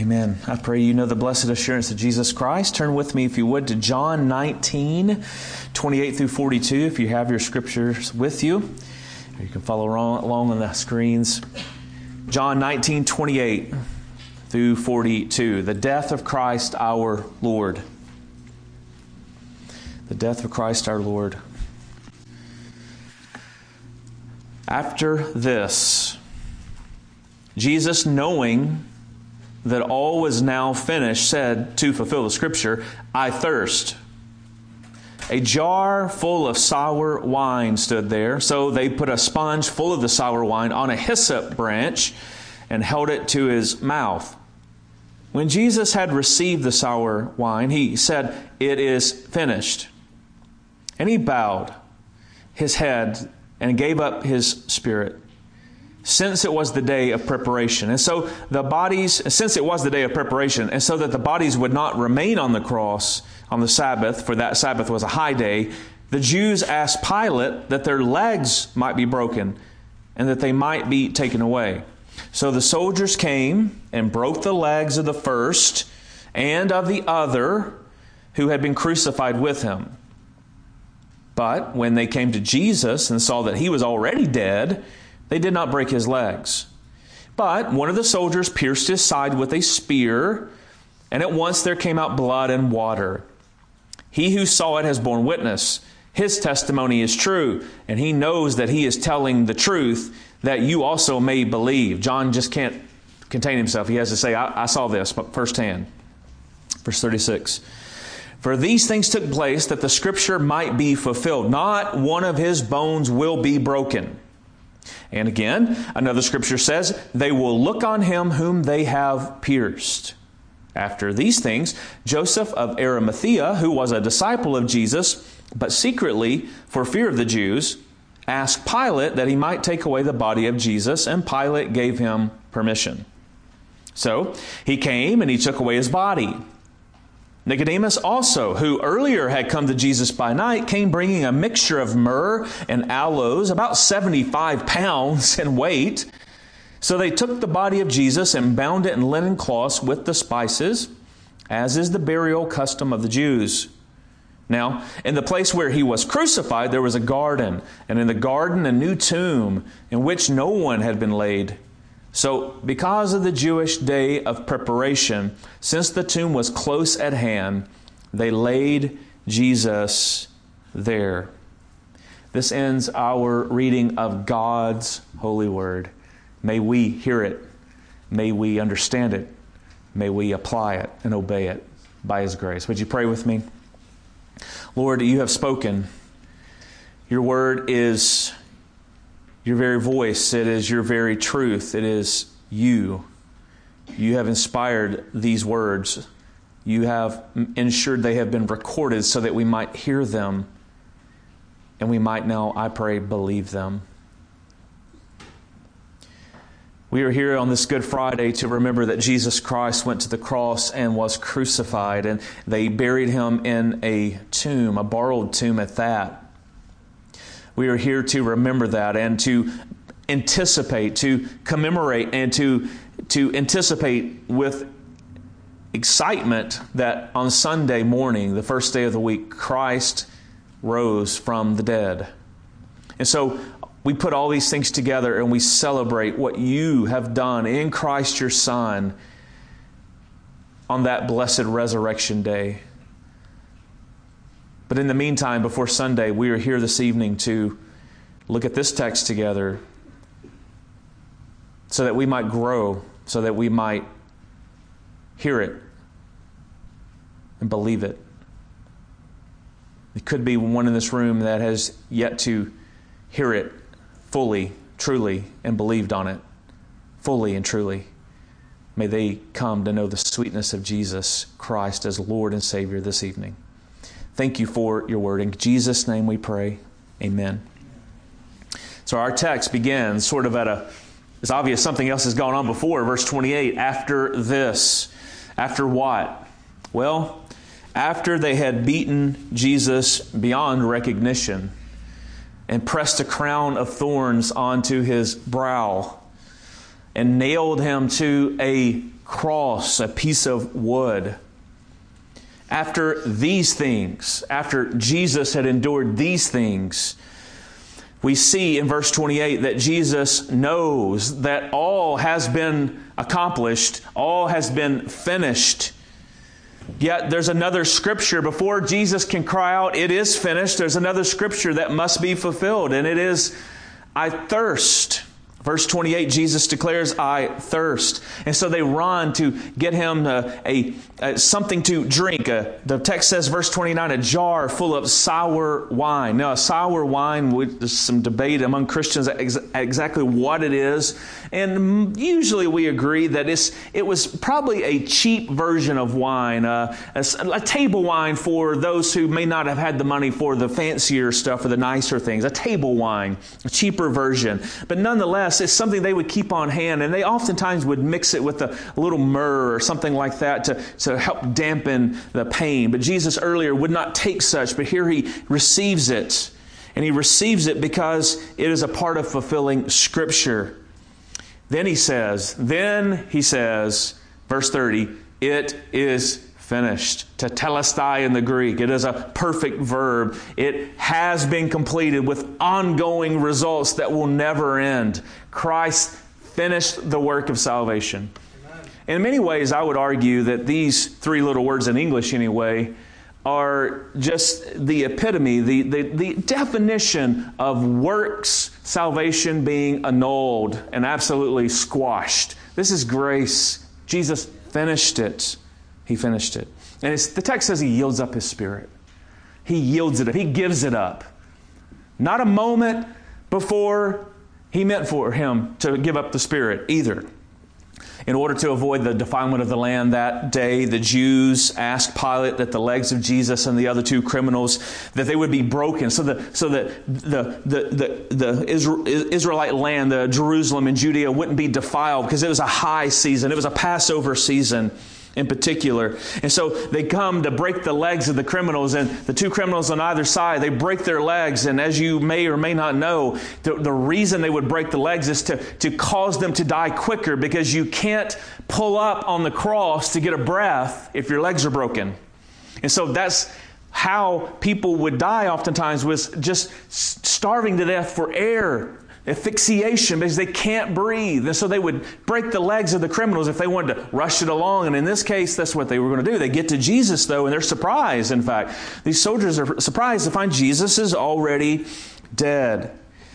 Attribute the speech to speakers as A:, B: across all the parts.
A: Amen. I pray you know the blessed assurance of Jesus Christ. Turn with me, if you would, to John 19, 28 through 42, if you have your scriptures with you. Or you can follow along on the screens. John 19, 28 through 42. The death of Christ our Lord. The death of Christ our Lord. After this, Jesus, knowing that all was now finished, said, to fulfill the scripture, I thirst. A jar full of sour wine stood there. So they put a sponge full of the sour wine on a hyssop branch and held it to his mouth. When Jesus had received the sour wine, he said, it is finished. And he bowed his head and gave up his spirit. Since it was the day of preparation. And so the bodies, since it was the day of preparation, and so that the bodies would not remain on the cross on the Sabbath, for that Sabbath was a high day, the Jews asked Pilate that their legs might be broken and that they might be taken away. So the soldiers came and broke the legs of the first and of the other who had been crucified with him. But when they came to Jesus and saw that he was already dead, they did not break his legs. But one of the soldiers pierced his side with a spear, and at once there came out blood and water. He who saw it has borne witness. His testimony is true, and he knows that he is telling the truth, that you also may believe. John just can't contain himself. He has to say, I saw this firsthand. Verse 36. For these things took place that the scripture might be fulfilled. Not one of his bones will be broken. And again, another scripture says, they will look on him whom they have pierced. After these things, Joseph of Arimathea, who was a disciple of Jesus, but secretly, for fear of the Jews, asked Pilate that he might take away the body of Jesus, and Pilate gave him permission. So he came and he took away his body. Nicodemus also, who earlier had come to Jesus by night, came bringing a mixture of myrrh and aloes, about 75 pounds in weight. So they took the body of Jesus and bound it in linen cloths with the spices, as is the burial custom of the Jews. Now, in the place where he was crucified, there was a garden, and in the garden a new tomb, in which no one had been laid. So, because of the Jewish day of preparation, since the tomb was close at hand, they laid Jesus there. This ends our reading of God's holy word. May we hear it. May we understand it. May we apply it and obey it by His grace. Would you pray with me? Lord, you have spoken. Your word is your very voice. It is your very truth. It is you. You have inspired these words. You have ensured they have been recorded so that we might hear them and we might now, I pray, believe them. We are here on this Good Friday to remember that Jesus Christ went to the cross and was crucified, and they buried him in a tomb, a borrowed tomb at that. We are here to remember that and to anticipate, to commemorate, and to anticipate with excitement that on Sunday morning, the first day of the week, Christ rose from the dead. And so we put all these things together and we celebrate what you have done in Christ your Son on that blessed resurrection day. But in the meantime, before Sunday, we are here this evening to look at this text together so that we might grow, so that we might hear it and believe it. It could be one in this room that has yet to hear it fully, truly, and believed on it fully and truly. May they come to know the sweetness of Jesus Christ as Lord and Savior this evening. Thank you for your word. In Jesus' name we pray. Amen. So our text begins sort of it's obvious something else has gone on before. Verse 28, after this. After what? Well, after they had beaten Jesus beyond recognition and pressed a crown of thorns onto his brow and nailed him to a cross, a piece of wood. After these things, after Jesus had endured these things, we see in verse 28 that Jesus knows that all has been accomplished, all has been finished. Yet there's another scripture before Jesus can cry out, "It is finished." There's another scripture that must be fulfilled, and it is, "I thirst." Verse 28, Jesus declares, "I thirst." And so they run to get him something to drink. The text says, verse 29, a jar full of sour wine. Now, a sour wine, there's some debate among Christians exactly what it is. And usually we agree that it was probably a cheap version of wine, a table wine for those who may not have had the money for the fancier stuff or the nicer things. A table wine, a cheaper version. But nonetheless, it's something they would keep on hand, and they oftentimes would mix it with a little myrrh or something like that to help dampen the pain. But Jesus earlier would not take such, but here he receives it. And he receives it because it is a part of fulfilling Scripture. Then he says, verse 30, "It is finished." Tetelestai in the Greek. It is a perfect verb. It has been completed with ongoing results that will never end. Christ finished the work of salvation. Amen. In many ways, I would argue that these three little words in English anyway are just the epitome, the definition of works salvation being annulled and absolutely squashed. This is grace. Jesus finished it. He finished it. And the text says he yields up his spirit. He yields it up. He gives it up. Not a moment before he meant for him to give up the spirit either. In order to avoid the defilement of the land that day, the Jews asked Pilate that the legs of Jesus and the other two criminals, that they would be broken, so that the Israelite land, the Jerusalem and Judea, wouldn't be defiled, because it was a high season. It was a Passover season in particular. And so they come to break the legs of the criminals, and the two criminals on either side, they break their legs. And as you may or may not know, the reason they would break the legs is to cause them to die quicker, because you can't pull up on the cross to get a breath if your legs are broken. And so that's how people would die oftentimes, was just starving to death for air. Asphyxiation, because they can't breathe. And so they would break the legs of the criminals if they wanted to rush it along. And in this case, that's what they were going to do. They get to Jesus, though, and they're surprised, in fact. These soldiers are surprised to find Jesus is already dead.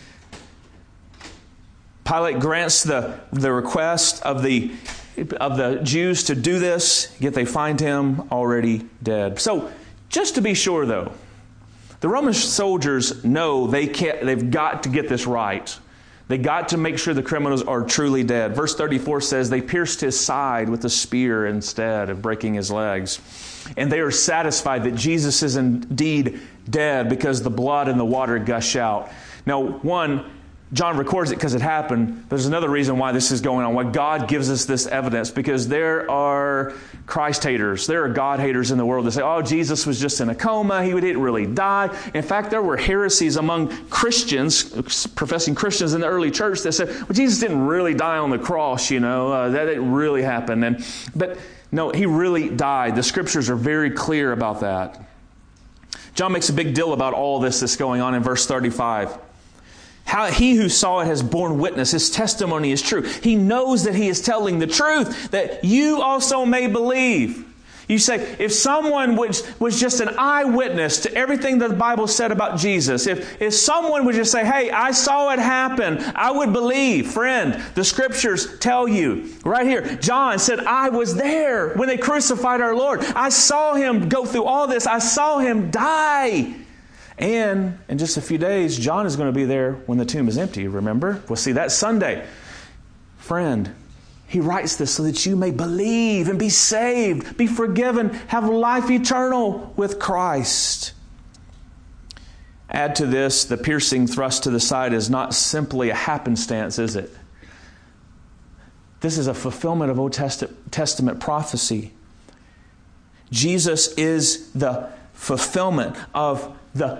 A: Pilate grants the request of the Jews to do this, yet they find him already dead. So, just to be sure, though, the Roman soldiers know they've got to get this right. They got to make sure the criminals are truly dead. Verse 34 says they pierced his side with a spear instead of breaking his legs. And they are satisfied that Jesus is indeed dead because the blood and the water gush out. Now, one, John records it because it happened. There's another reason why this is going on, why God gives us this evidence, because there are Christ haters. There are God haters in the world that say, oh, Jesus was just in a coma. He didn't really die. In fact, there were heresies among Christians, professing Christians in the early church, that said, well, Jesus didn't really die on the cross, that didn't really happen. But no, he really died. The scriptures are very clear about that. John makes a big deal about all this that's going on in verse 35. How he who saw it has borne witness. His testimony is true. He knows that he is telling the truth, that you also may believe. You say, if someone was just an eyewitness to everything that the Bible said about Jesus, if someone would just say, hey, I saw it happen, I would believe. Friend, the scriptures tell you right here. John said, I was there when they crucified our Lord. I saw him go through all this. I saw him die. And in just a few days, John is going to be there when the tomb is empty, remember? We'll see that Sunday. Friend, he writes this so that you may believe and be saved, be forgiven, have life eternal with Christ. Add to this, the piercing thrust to the side is not simply a happenstance, is it? This is a fulfillment of Old Testament prophecy. Jesus is the fulfillment of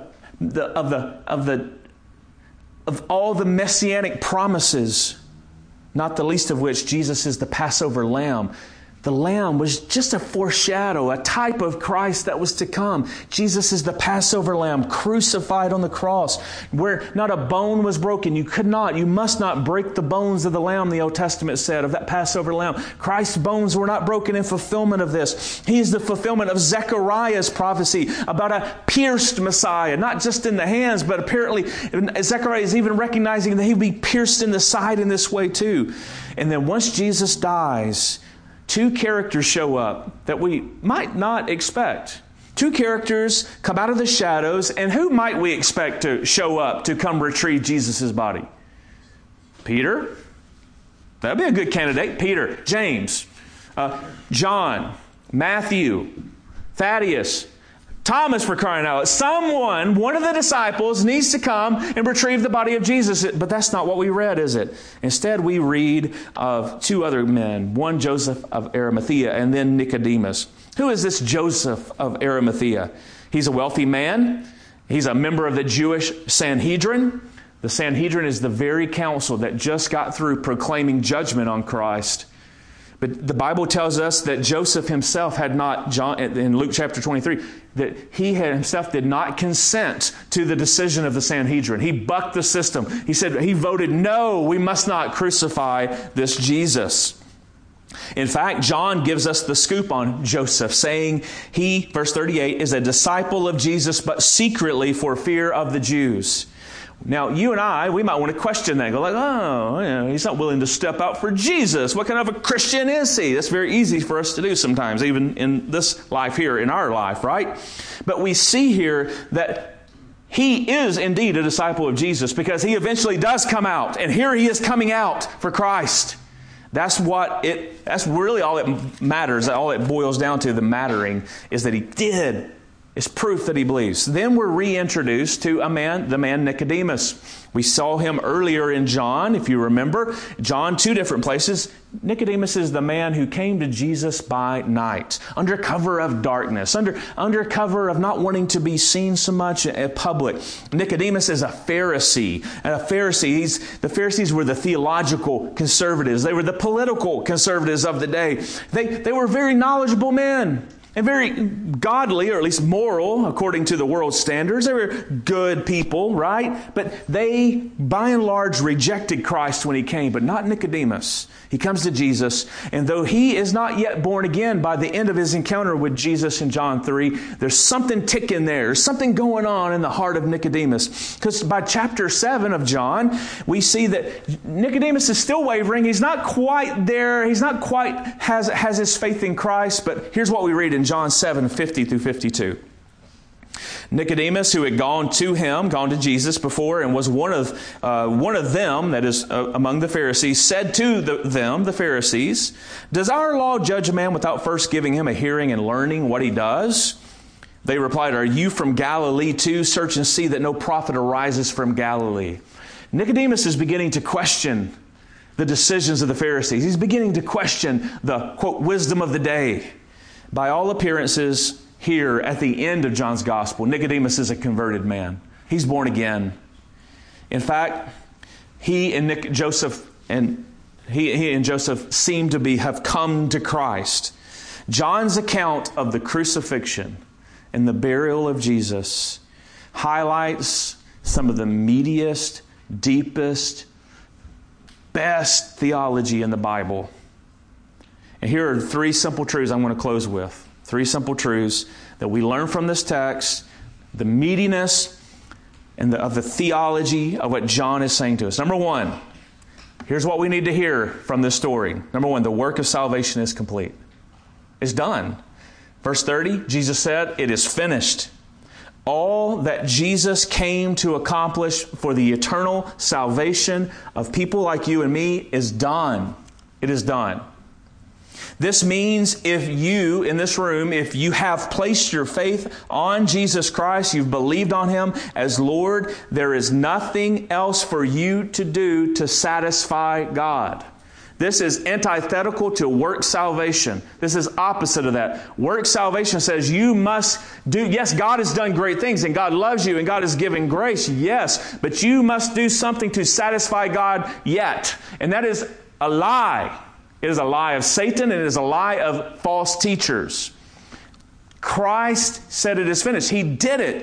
A: all the messianic promises, not the least of which Jesus is the Passover lamb. The Lamb was just a foreshadow, a type of Christ that was to come. Jesus is the Passover Lamb, crucified on the cross, where not a bone was broken. You must not break the bones of the Lamb, the Old Testament said, of that Passover Lamb. Christ's bones were not broken in fulfillment of this. He is the fulfillment of Zechariah's prophecy about a pierced Messiah, not just in the hands, but apparently Zechariah is even recognizing that he would be pierced in the side in this way too. And then once Jesus dies, two characters show up that we might not expect. Two characters come out of the shadows, and who might we expect to show up to come retrieve Jesus' body? Peter. That'd be a good candidate. Peter, James, John, Matthew, Thaddeus, Thomas, for crying out loud. Someone, one of the disciples, needs to come and retrieve the body of Jesus. But that's not what we read, is it? Instead, we read of two other men. One, Joseph of Arimathea, and then Nicodemus. Who is this Joseph of Arimathea? He's a wealthy man. He's a member of the Jewish Sanhedrin. The Sanhedrin is the very council that just got through proclaiming judgment on Christ. But the Bible tells us that Joseph himself had not, in Luke chapter 23, that he himself did not consent to the decision of the Sanhedrin. He bucked the system. He said, he voted, no, we must not crucify this Jesus. In fact, John gives us the scoop on Joseph, saying he, verse 38, is a disciple of Jesus, but secretly for fear of the Jews. Now, you and I, we might want to question that. Go like, he's not willing to step out for Jesus. What kind of a Christian is he? That's very easy for us to do sometimes, even in this life here, in our life, right? But we see here that he is indeed a disciple of Jesus because he eventually does come out. And here he is coming out for Christ. That's really all it matters. All it boils down to, the mattering, is that he did. It's proof that he believes. Then we're reintroduced to the man Nicodemus. We saw him earlier in John, if you remember. John, two different places. Nicodemus is the man who came to Jesus by night, under cover of darkness, under cover of not wanting to be seen so much in public. Nicodemus is a Pharisee. And the Pharisees were the theological conservatives. They were the political conservatives of the day. They were very knowledgeable men. And very godly, or at least moral, according to the world's standards. They were good people, right? But they, by and large, rejected Christ when he came, but not Nicodemus. He comes to Jesus, and though he is not yet born again by the end of his encounter with Jesus in John 3, there's something ticking there. There's something going on in the heart of Nicodemus. Because by chapter 7 of John, we see that Nicodemus is still wavering. He's not quite there. He's not quite has his faith in Christ. But here's what we read in John 7, 50 through 52. Nicodemus, who had gone to Jesus before, and was one of them, that is, among the Pharisees, said to the Pharisees, "Does our law judge a man without first giving him a hearing and learning what he does?" They replied, "Are you from Galilee too? Search and see that no prophet arises from Galilee." Nicodemus is beginning to question the decisions of the Pharisees. He's beginning to question the, quote, wisdom of the day. By all appearances, here at the end of John's Gospel, Nicodemus is a converted man. He's born again. In fact, he and Joseph seem to have come to Christ. John's account of the crucifixion and the burial of Jesus highlights some of the meatiest, deepest, best theology in the Bible. And here are three simple truths I'm going to close with. Three simple truths that we learn from this text, the meatiness and of the theology of what John is saying to us. Number one, here's what we need to hear from this story. Number one, the work of salvation is complete. It's done. Verse 30, Jesus said, "It is finished." All that Jesus came to accomplish for the eternal salvation of people like you and me is done. It is done. This means if you, in this room, if you have placed your faith on Jesus Christ, you've believed on Him as Lord, there is nothing else for you to do to satisfy God. This is antithetical to work salvation. This is opposite of that. Work salvation says you must do, yes, God has done great things and God loves you and God is giving grace, yes, but you must do something to satisfy God yet. And that is a lie. It is a lie of Satan, and it is a lie of false teachers. Christ said it is finished. He did it.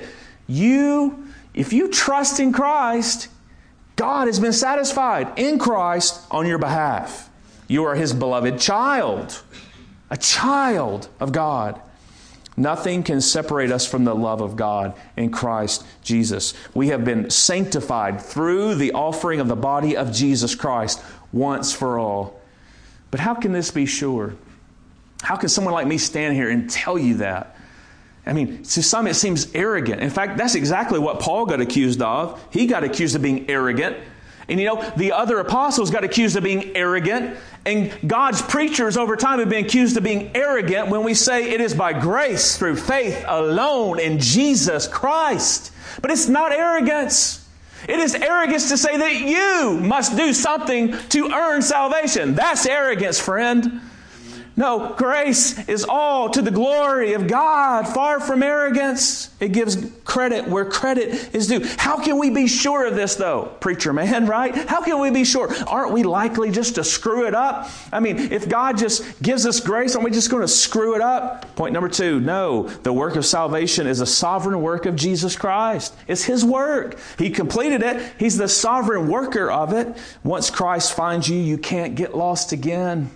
A: If you trust in Christ, God has been satisfied in Christ on your behalf. You are His beloved child, a child of God. Nothing can separate us from the love of God in Christ Jesus. We have been sanctified through the offering of the body of Jesus Christ once for all. But how can this be sure? How can someone like me stand here and tell you that? I mean, to some it seems arrogant. In fact, that's exactly what Paul got accused of. He got accused of being arrogant. And the other apostles got accused of being arrogant. And God's preachers over time have been accused of being arrogant when we say it is by grace through faith alone in Jesus Christ. But it's not arrogance. It is arrogance to say that you must do something to earn salvation. That's arrogance, friend. No, grace is all to the glory of God, far from arrogance. It gives credit where credit is due. How can we be sure of this, though? Preacher man, right? How can we be sure? Aren't we likely just to screw it up? I mean, if God just gives us grace, aren't we just going to screw it up? Point number 2, no. The work of salvation is a sovereign work of Jesus Christ. It's His work. He completed it. He's the sovereign worker of it. Once Christ finds you, you can't get lost again.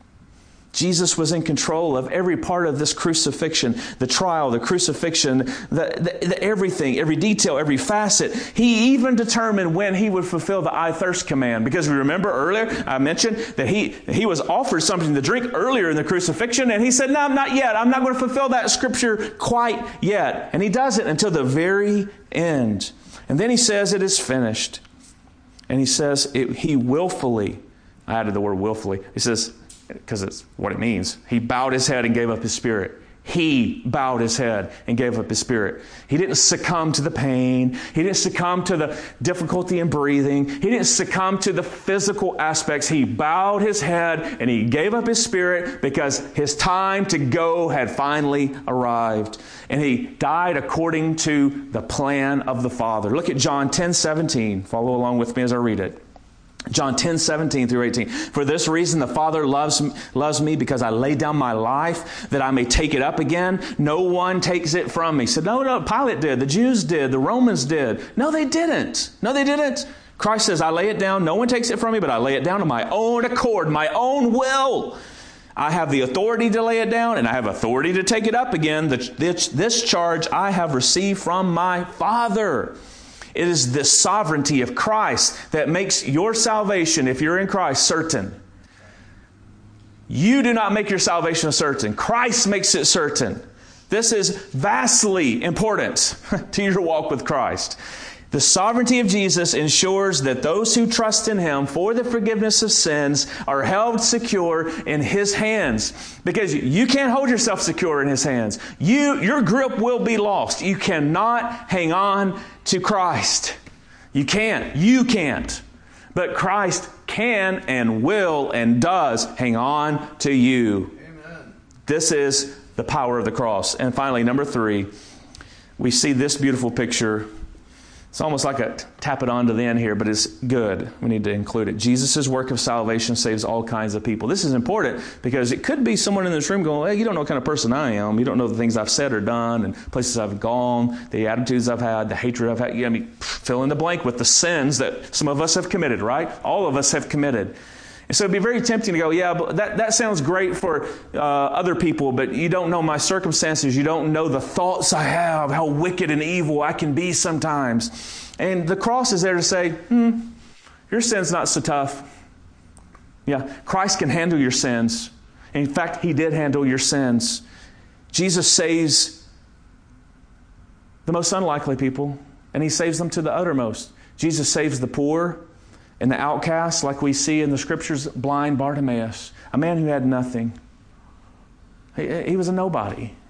A: Jesus was in control of every part of this crucifixion, the trial, the crucifixion, the everything, every detail, every facet. He even determined when He would fulfill the I thirst command. Because we remember earlier, I mentioned that he was offered something to drink earlier in the crucifixion, and He said, no, not yet. I'm not going to fulfill that scripture quite yet. And He doesn't until the very end. And then He says it is finished. And He says He willfully, I added the word willfully, He says, because it's what it means. He bowed His head and gave up His spirit. He bowed His head and gave up His spirit. He didn't succumb to the pain. He didn't succumb to the difficulty in breathing. He didn't succumb to the physical aspects. He bowed His head and He gave up His spirit because His time to go had finally arrived. And He died according to the plan of the Father. Look at John 10:17. Follow along with me as I read it. John 10:17 through 18. For this reason the Father loves me because I lay down my life that I may take it up again. No one takes it from me. He said, no, Pilate did. The Jews did. The Romans did. No, they didn't. No, they didn't. Christ says, I lay it down. No one takes it from me, but I lay it down on my own accord, my own will. I have the authority to lay it down, and I have authority to take it up again. This charge I have received from my Father. It is the sovereignty of Christ that makes your salvation, if you're in Christ, certain. You do not make your salvation certain. Christ makes it certain. This is vastly important to your walk with Christ. The sovereignty of Jesus ensures that those who trust in Him for the forgiveness of sins are held secure in His hands. Because you can't hold yourself secure in His hands. Your grip will be lost. You cannot hang on to Christ. You can't. You can't. But Christ can and will and does hang on to you. Amen. This is the power of the cross. And finally, number 3, we see this beautiful picture. It's almost like a tap it on to the end here, but it's good. We need to include it. Jesus' work of salvation saves all kinds of people. This is important because it could be someone in this room going, hey, you don't know what kind of person I am. You don't know the things I've said or done and places I've gone, the attitudes I've had, the hatred I've had. I mean, fill in the blank with the sins that some of us have committed, right? All of us have committed. And so it'd be very tempting to go, yeah, but that sounds great for other people, but you don't know my circumstances. You don't know the thoughts I have, how wicked and evil I can be sometimes. And the cross is there to say, your sin's not so tough. Yeah, Christ can handle your sins. In fact, He did handle your sins. Jesus saves the most unlikely people, and He saves them to the uttermost. Jesus saves the poor and the outcast, like we see in the Scriptures, blind Bartimaeus, a man who had nothing. He was a nobody. He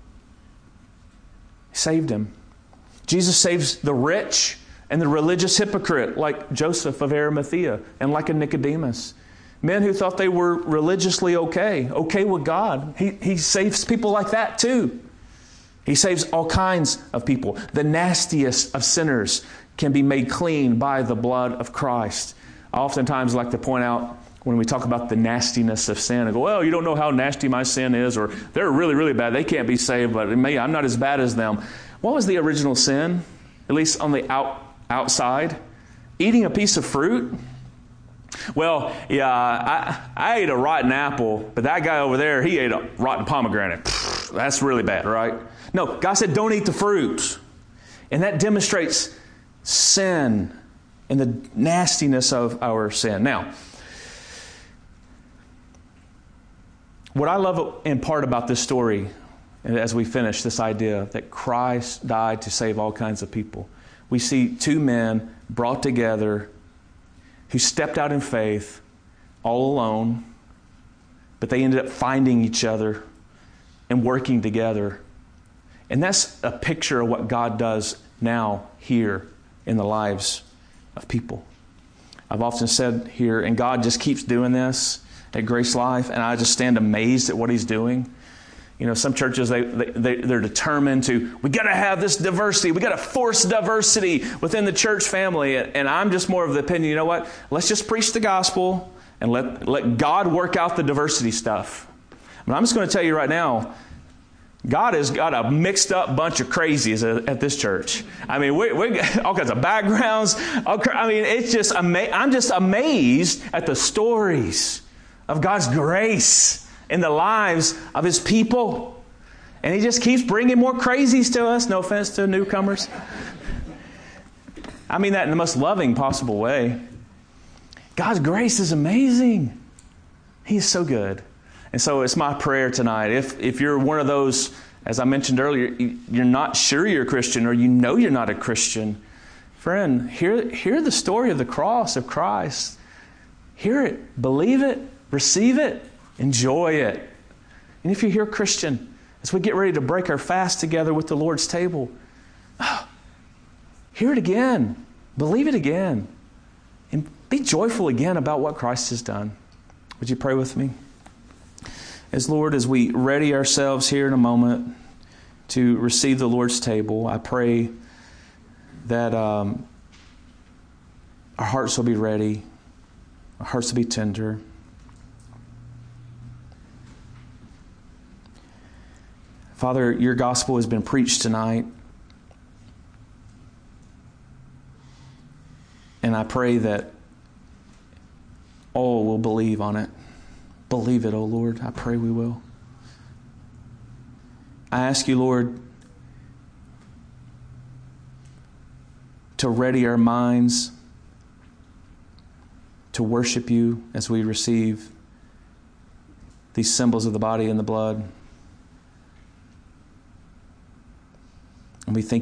A: saved him. Jesus saves the rich and the religious hypocrite, like Joseph of Arimathea and like a Nicodemus. Men who thought they were religiously okay with God. He saves people like that too. He saves all kinds of people. The nastiest of sinners can be made clean by the blood of Christ. I oftentimes like to point out when we talk about the nastiness of sin and go, well, you don't know how nasty my sin is, or they're really, really bad. They can't be saved, but me, I'm not as bad as them. What was the original sin, at least on the outside? Eating a piece of fruit? Well, yeah, I ate a rotten apple, but that guy over there, he ate a rotten pomegranate. That's really bad, right? No, God said don't eat the fruit. And that demonstrates sin and the nastiness of our sin. Now, what I love in part about this story, as we finish this idea that Christ died to save all kinds of people, we see two men brought together who stepped out in faith all alone, but they ended up finding each other and working together. And that's a picture of what God does now here in the lives of people. I've often said here, and God just keeps doing this at Grace Life, and I just stand amazed at what He's doing. You know, some churches, they're determined to, we got to have this diversity. We got to force diversity within the church family. And I'm just more of the opinion, you know what? Let's just preach the gospel and let God work out the diversity stuff. But I'm just going to tell you right now, God has got a mixed up bunch of crazies at this church. I mean, we got all kinds of backgrounds. I mean, it's just I'm just amazed at the stories of God's grace in the lives of His people. And He just keeps bringing more crazies to us. No offense to newcomers. I mean that in the most loving possible way. God's grace is amazing. He is so good. And so it's my prayer tonight. If you're one of those, as I mentioned earlier, you're not sure you're a Christian, or you know you're not a Christian, friend, hear the story of the cross of Christ. Hear it, believe it, receive it, enjoy it. And if you're here, Christian, as we get ready to break our fast together with the Lord's table, hear it again, believe it again, and be joyful again about what Christ has done. Would you pray with me? As we ready ourselves here in a moment to receive the Lord's table, I pray that our hearts will be ready, our hearts will be tender. Father, your gospel has been preached tonight. And I pray that all will believe on it. Believe it, O Lord. I pray we will. I ask you, Lord, to ready our minds to worship you as we receive these symbols of the body and the blood. And we thank